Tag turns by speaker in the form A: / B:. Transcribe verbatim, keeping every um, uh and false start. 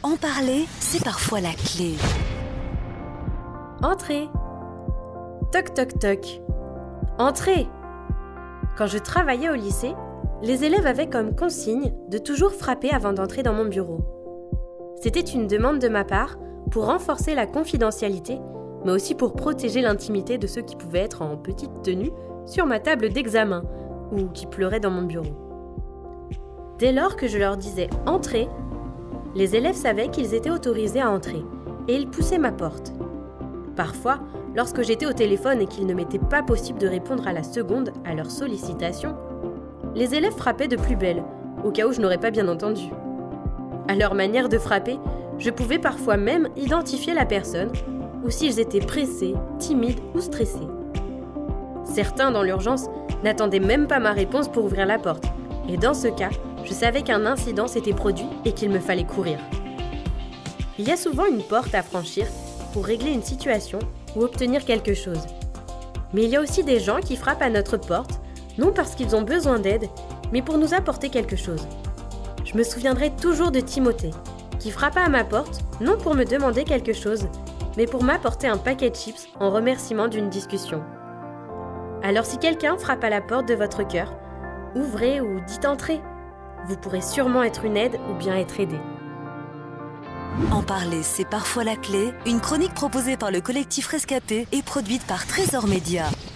A: En parler, c'est parfois la clé.
B: Entrez. Toc toc toc. Entrez. Quand je travaillais au lycée, les élèves avaient comme consigne de toujours frapper avant d'entrer dans mon bureau. C'était une demande de ma part pour renforcer la confidentialité, mais aussi pour protéger l'intimité de ceux qui pouvaient être en petite tenue sur ma table d'examen ou qui pleuraient dans mon bureau. Dès lors que je leur disais « Entrez », les élèves savaient qu'ils étaient autorisés à entrer et ils poussaient ma porte. Parfois, lorsque j'étais au téléphone et qu'il ne m'était pas possible de répondre à la seconde à leurs sollicitations, les élèves frappaient de plus belle, au cas où je n'aurais pas bien entendu. À leur manière de frapper, je pouvais parfois même identifier la personne ou s'ils étaient pressés, timides ou stressés. Certains, dans l'urgence, n'attendaient même pas ma réponse pour ouvrir la porte. Et dans ce cas, je savais qu'un incident s'était produit et qu'il me fallait courir. Il y a souvent une porte à franchir pour régler une situation ou obtenir quelque chose. Mais il y a aussi des gens qui frappent à notre porte, non parce qu'ils ont besoin d'aide, mais pour nous apporter quelque chose. Je me souviendrai toujours de Timothée, qui frappa à ma porte, non pour me demander quelque chose, mais pour m'apporter un paquet de chips en remerciement d'une discussion. Alors si quelqu'un frappe à la porte de votre cœur, ouvrez ou dites entrer. Vous pourrez sûrement être une aide ou bien être aidé.
A: En parler, c'est parfois la clé. Une chronique proposée par le collectif Rescapé et produite par Trésor Média.